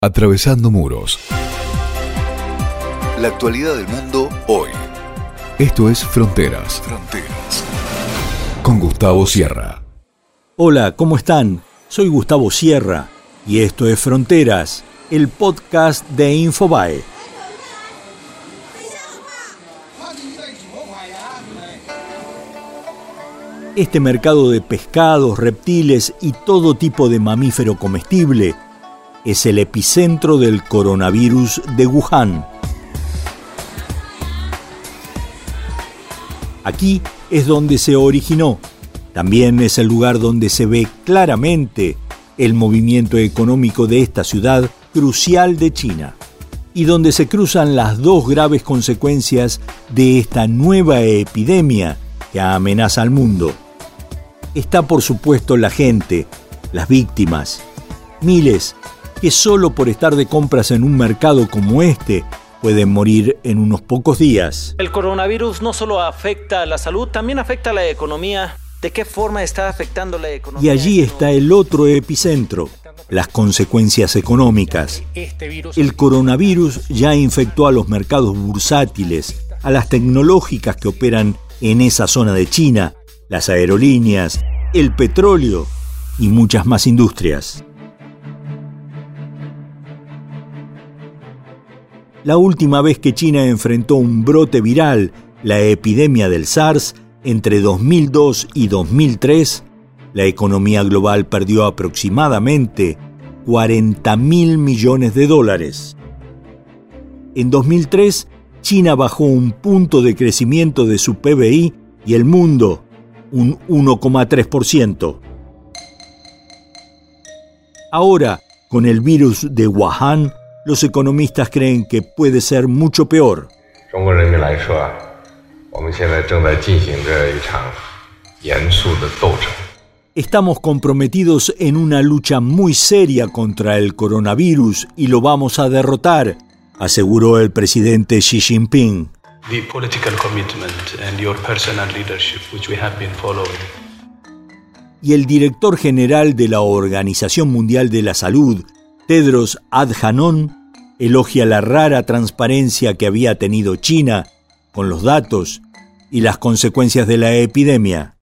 Atravesando muros. La actualidad del mundo hoy. Esto es Fronteras. Con Gustavo Sierra. Hola, ¿cómo están? Soy Gustavo Sierra y esto es Fronteras, el podcast de Infobae. Este mercado de pescados, reptiles y todo tipo de mamífero comestible es el epicentro del coronavirus de Wuhan. Aquí es donde se originó. También es el lugar donde se ve claramente el movimiento económico de esta ciudad crucial de China y donde se cruzan las dos graves consecuencias de esta nueva epidemia que amenaza al mundo. Está, por supuesto, la gente, las víctimas, miles que solo por estar de compras en un mercado como este pueden morir en unos pocos días. El coronavirus no solo afecta a la salud, también afecta a la economía. ¿De qué forma está afectando la economía? Y allí está el otro epicentro, las consecuencias económicas. El coronavirus ya infectó a los mercados bursátiles, a las tecnológicas que operan en esa zona de China, las aerolíneas, el petróleo y muchas más industrias. La última vez que China enfrentó un brote viral, la epidemia del SARS, entre 2002 y 2003, la economía global perdió aproximadamente $40.000 millones. En 2003, China bajó un punto de crecimiento de su PBI y el mundo un 1,3%. Ahora, con el virus de Wuhan, los economistas creen que puede ser mucho peor. Estamos comprometidos en una lucha muy seria contra el coronavirus y lo vamos a derrotar, aseguró el presidente Xi Jinping. Y el director general de la Organización Mundial de la Salud, Tedros Adhanom, elogia la rara transparencia que había tenido China con los datos y las consecuencias de la epidemia.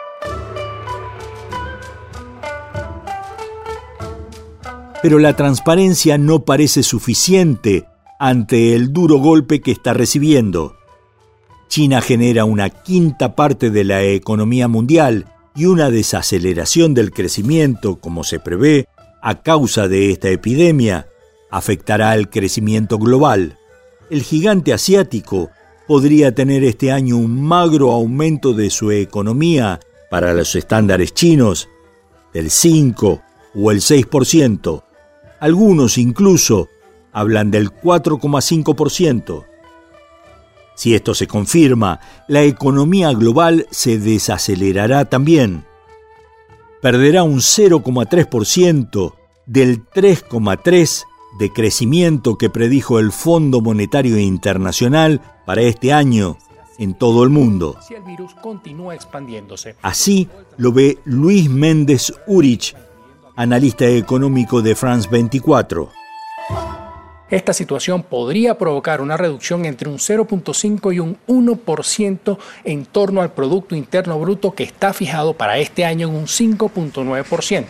Pero la transparencia no parece suficiente ante el duro golpe que está recibiendo. China genera una quinta parte de la economía mundial y una desaceleración del crecimiento, como se prevé, a causa de esta epidemia, afectará al crecimiento global. El gigante asiático podría tener este año un magro aumento de su economía para los estándares chinos del 5 o el 6%. Algunos incluso hablan del 4,5%. Si esto se confirma, la economía global se desacelerará también. Perderá un 0,3% del 3,3% de crecimiento que predijo el Fondo Monetario Internacional para este año en todo el mundo. Si el virus continúa expandiéndose. Así lo ve Luis Méndez Urich, analista económico de France 24. Esta situación podría provocar una reducción entre un 0,5 y un 1% en torno al Producto Interno Bruto que está fijado para este año en un 5,9%.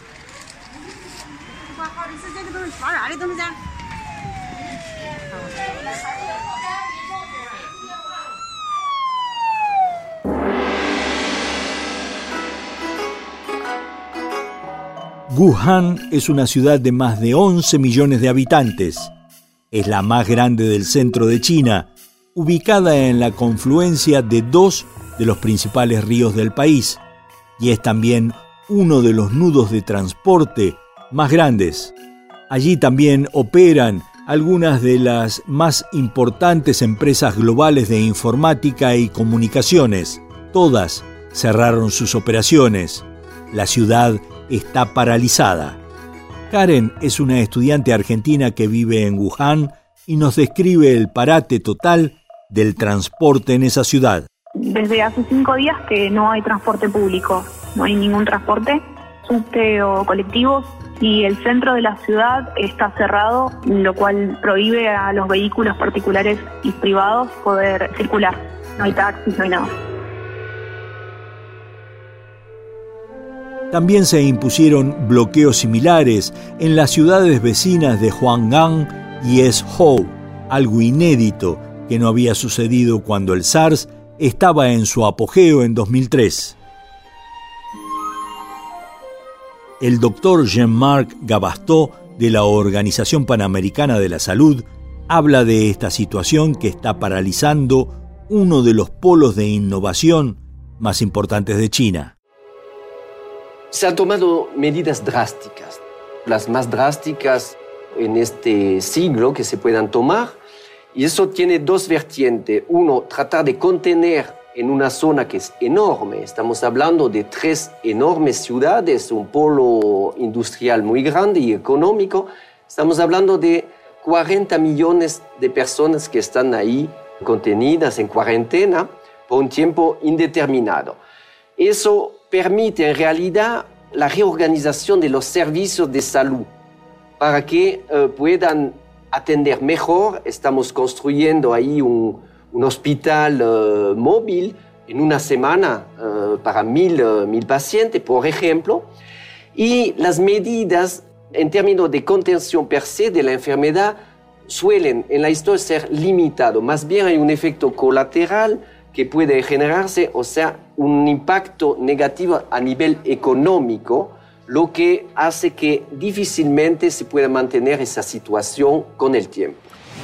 Wuhan es una ciudad de más de 11 millones de habitantes. Es la más grande del centro de China, ubicada en la confluencia de dos de los principales ríos del país, y es también uno de los nudos de transporte más grandes. Allí también operan algunas de las más importantes empresas globales de informática y comunicaciones. Todas cerraron sus operaciones. La ciudad está paralizada. Karen es una estudiante argentina que vive en Wuhan y nos describe el parate total del transporte en esa ciudad. Desde hace 5 días que no hay transporte público, no hay ningún transporte, subte o colectivos, y el centro de la ciudad está cerrado, lo cual prohíbe a los vehículos particulares y privados poder circular. No hay taxis, no hay nada. También se impusieron bloqueos similares en las ciudades vecinas de Huanggang y Ezhou, algo inédito que no había sucedido cuando el SARS estaba en su apogeo en 2003. El doctor Jean-Marc Gabastó, de la Organización Panamericana de la Salud, habla de esta situación que está paralizando uno de los polos de innovación más importantes de China. Se han tomado medidas drásticas, las más drásticas en este siglo que se puedan tomar, y eso tiene dos vertientes. Uno, tratar de contener en una zona que es enorme. Estamos hablando de 3 enormes ciudades, un polo industrial muy grande y económico. Estamos hablando de 40 millones de personas que están ahí contenidas en cuarentena por un tiempo indeterminado. Eso permite en realidad la reorganización de los servicios de salud para que puedan atender mejor. Estamos construyendo ahí un hospital móvil en una semana para 1.000 pacientes, por ejemplo. Y las medidas en términos de contención per se de la enfermedad suelen en la historia ser limitadas. Más bien hay un efecto colateral que puede generarse, o sea, un impacto negativo a nivel económico, lo que hace que difícilmente se pueda mantener esa situación con el tiempo.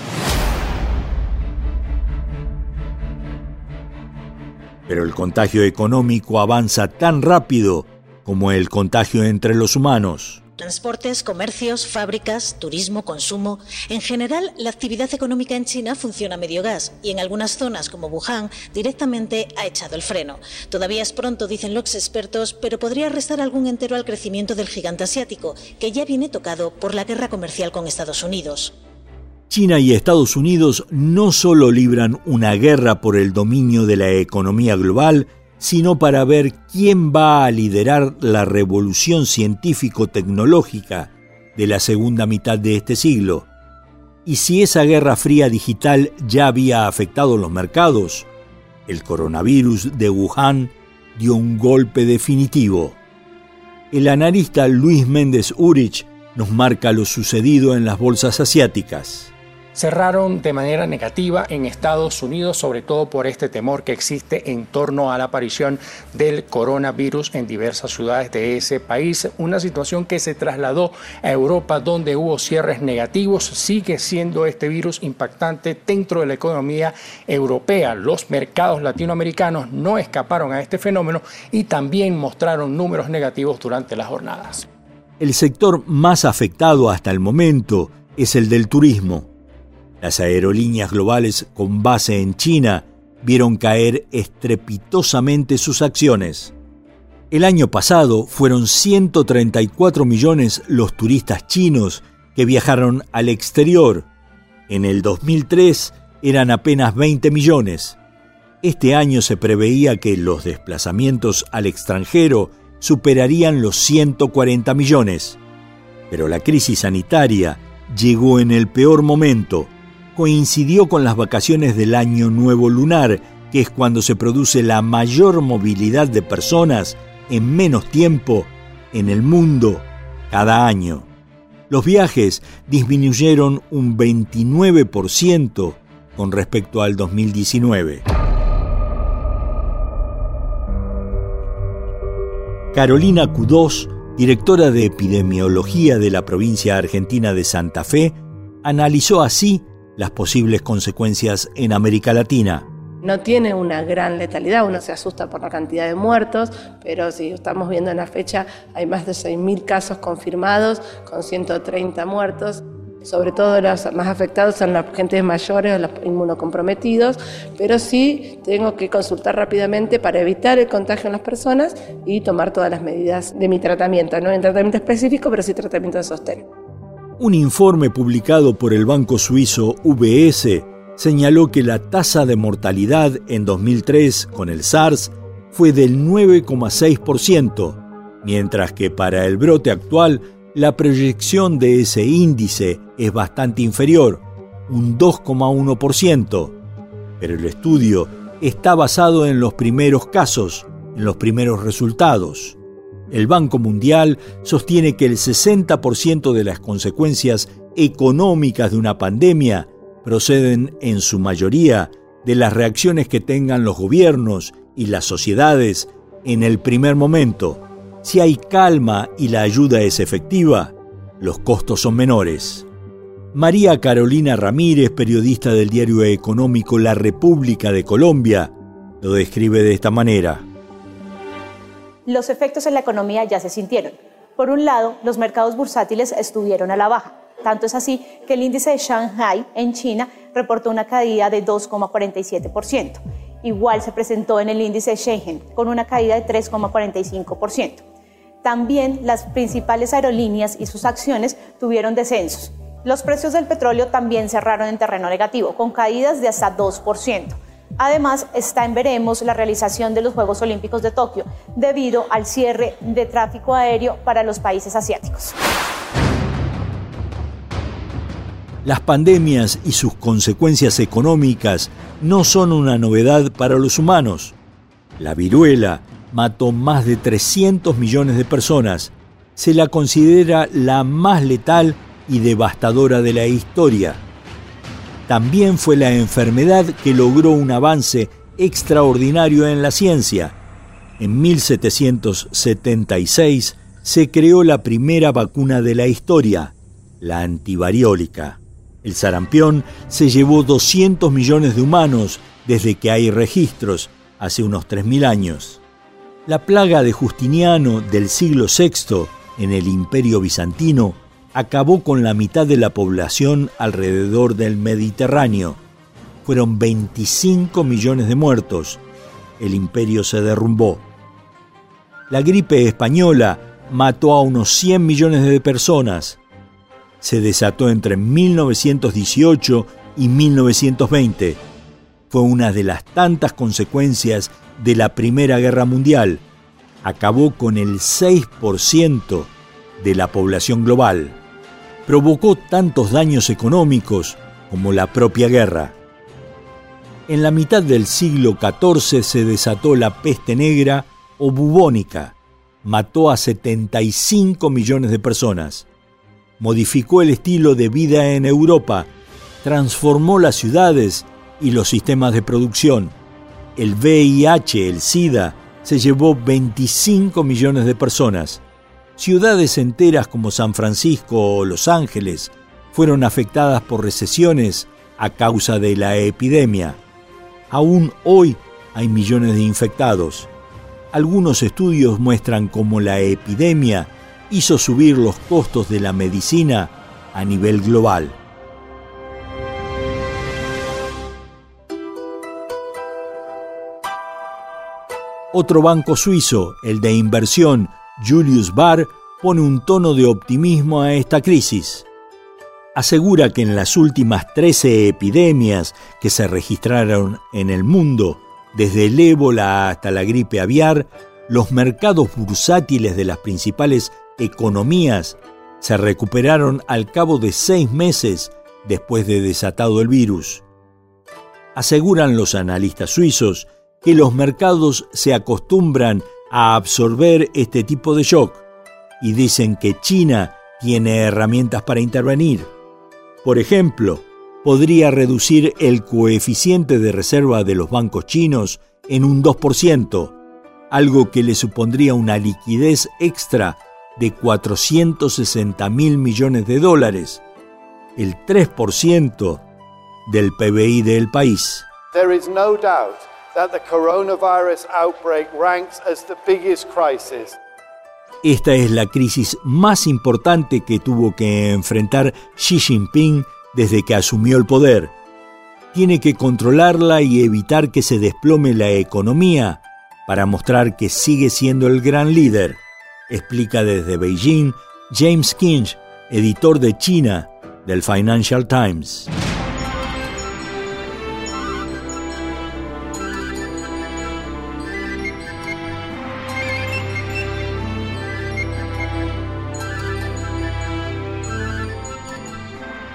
Pero el contagio económico avanza tan rápido como el contagio entre los humanos. Transportes, comercios, fábricas, turismo, consumo. En general, la actividad económica en China funciona a medio gas y en algunas zonas como Wuhan directamente ha echado el freno. Todavía es pronto, dicen los expertos, pero podría restar algún entero al crecimiento del gigante asiático, que ya viene tocado por la guerra comercial con Estados Unidos. China y Estados Unidos no solo libran una guerra por el dominio de la economía global, sino para ver quién va a liderar la revolución científico-tecnológica de la segunda mitad de este siglo. Y si esa guerra fría digital ya había afectado los mercados, el coronavirus de Wuhan dio un golpe definitivo. El analista Luis Méndez Urich nos marca lo sucedido en las bolsas asiáticas. Cerraron de manera negativa en Estados Unidos, sobre todo por este temor que existe en torno a la aparición del coronavirus en diversas ciudades de ese país. Una situación que se trasladó a Europa, donde hubo cierres negativos. Sigue siendo este virus impactante dentro de la economía europea. Los mercados latinoamericanos no escaparon a este fenómeno y también mostraron números negativos durante las jornadas. El sector más afectado hasta el momento es el del turismo. Las aerolíneas globales con base en China vieron caer estrepitosamente sus acciones. El año pasado fueron 134 millones los turistas chinos que viajaron al exterior. En el 2003 eran apenas 20 millones. Este año se preveía que los desplazamientos al extranjero superarían los 140 millones. Pero la crisis sanitaria llegó en el peor momento. Coincidió con las vacaciones del Año Nuevo Lunar, que es cuando se produce la mayor movilidad de personas en menos tiempo en el mundo cada año. Los viajes disminuyeron un 29% con respecto al 2019. Carolina Cudós, directora de epidemiología de la provincia argentina de Santa Fe, analizó así las posibles consecuencias en América Latina. No tiene una gran letalidad, uno se asusta por la cantidad de muertos, pero si estamos viendo en la fecha hay más de 6.000 casos confirmados con 130 muertos. Sobre todo los más afectados son las gentes mayores o los inmunocomprometidos, pero sí tengo que consultar rápidamente para evitar el contagio en las personas y tomar todas las medidas de mi tratamiento, no en tratamiento específico, pero sí tratamiento de sostén. Un informe publicado por el banco suizo UBS señaló que la tasa de mortalidad en 2003 con el SARS fue del 9,6%, mientras que para el brote actual La proyección de ese índice es bastante inferior, un 2,1%, pero el estudio está basado en los primeros casos, en los primeros resultados. El Banco Mundial sostiene que el 60% de las consecuencias económicas de una pandemia proceden en su mayoría de las reacciones que tengan los gobiernos y las sociedades en el primer momento. Si hay calma y la ayuda es efectiva, los costos son menores. María Carolina Ramírez, periodista del diario económico La República de Colombia, lo describe de esta manera. Los efectos en la economía ya se sintieron. Por un lado, los mercados bursátiles estuvieron a la baja. Tanto es así que el índice de Shanghai en China reportó una caída de 2,47%. Igual se presentó en el índice de Shenzhen con una caída de 3,45%. También las principales aerolíneas y sus acciones tuvieron descensos. Los precios del petróleo también cerraron en terreno negativo, con caídas de hasta 2%. Además, está en veremos la realización de los Juegos Olímpicos de Tokio, debido al cierre de tráfico aéreo para los países asiáticos. Las pandemias y sus consecuencias económicas no son una novedad para los humanos. La viruela mató más de 300 millones de personas. Se la considera la más letal y devastadora de la historia. También fue la enfermedad que logró un avance extraordinario en la ciencia. En 1776 se creó la primera vacuna de la historia, la antivariólica. El sarampión se llevó 200 millones de humanos desde que hay registros, hace unos 3.000 años. La plaga de Justiniano del siglo VI en el Imperio Bizantino acabó con la mitad de la población alrededor del Mediterráneo. Fueron 25 millones de muertos. El imperio se derrumbó. La gripe española mató a unos 100 millones de personas. Se desató entre 1918 y 1920. Fue una de las tantas consecuencias de la Primera Guerra Mundial. Acabó con el 6% de la población global. Provocó tantos daños económicos como la propia guerra. En la mitad del siglo XIV se desató la peste negra o bubónica. Mató a 75 millones de personas. Modificó el estilo de vida en Europa, transformó las ciudades y los sistemas de producción. El VIH, el SIDA, se llevó 25 millones de personas. Ciudades enteras como San Francisco o Los Ángeles fueron afectadas por recesiones a causa de la epidemia. Aún hoy hay millones de infectados. Algunos estudios muestran cómo la epidemia hizo subir los costos de la medicina a nivel global. Otro banco suizo, el de inversión Julius Baer, pone un tono de optimismo a esta crisis. Asegura que en las últimas 13 epidemias que se registraron en el mundo, desde el ébola hasta la gripe aviar, los mercados bursátiles de las principales economías se recuperaron al cabo de 6 meses después de desatado el virus. Aseguran los analistas suizos que los mercados se acostumbran a absorber este tipo de shock y dicen que China tiene herramientas para intervenir. Por ejemplo, podría reducir el coeficiente de reserva de los bancos chinos en un 2%, algo que le supondría una liquidez extra de 460.000 millones de dólares, el 3% del PBI del país. There is no doubt that the coronavirus outbreak ranks as the biggest crisis. Esta es la crisis más importante que tuvo que enfrentar Xi Jinping desde que asumió el poder. Tiene que controlarla y evitar que se desplome la economía para mostrar que sigue siendo el gran líder, explica desde Beijing James Kinch, editor de China del Financial Times.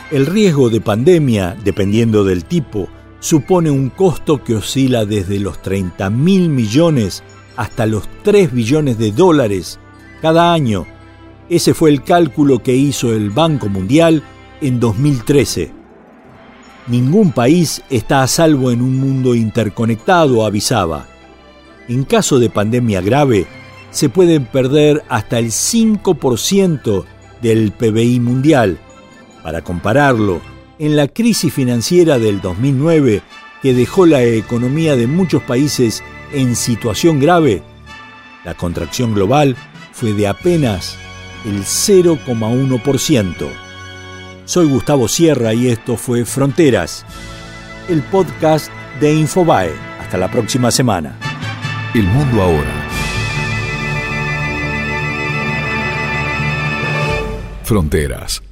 El riesgo de pandemia, dependiendo del tipo, supone un costo que oscila desde los 30.000 millones hasta los 3 billones de dólares cada año. Ese fue el cálculo que hizo el Banco Mundial en 2013. Ningún país está a salvo en un mundo interconectado, avisaba. En caso de pandemia grave, se pueden perder hasta el 5% del PBI mundial. Para compararlo, en la crisis financiera del 2009, que dejó la economía de muchos países en situación grave, la contracción global fue de apenas el 0,1%. Soy Gustavo Sierra y esto fue Fronteras, el podcast de Infobae. Hasta la próxima semana. El mundo ahora. Fronteras.